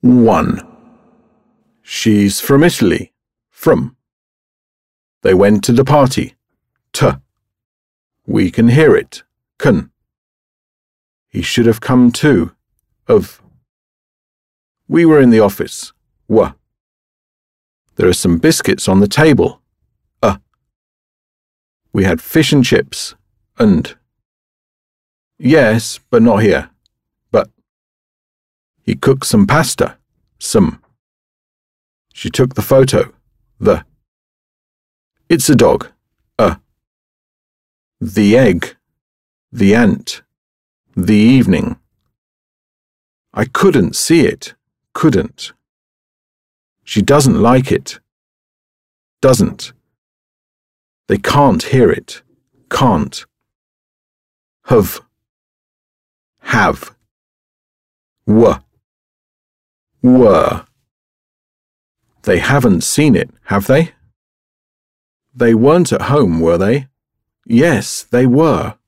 1. She's from Italy. From. They went to the party. T. We can hear it. Can. He should have come too. Of. We were in the office. W. There are some biscuits on the table. We had fish and chips. And. Yes, but not here. But. He cooked some pasta. Some. She took the photo. The. It's a dog. The egg. The ant. The evening. I couldn't see it. Couldn't. She doesn't like it. Doesn't. They can't hear it. Can't. Have. Have. Were. They haven't seen it, have they? They weren't at home, were they? Yes, they were.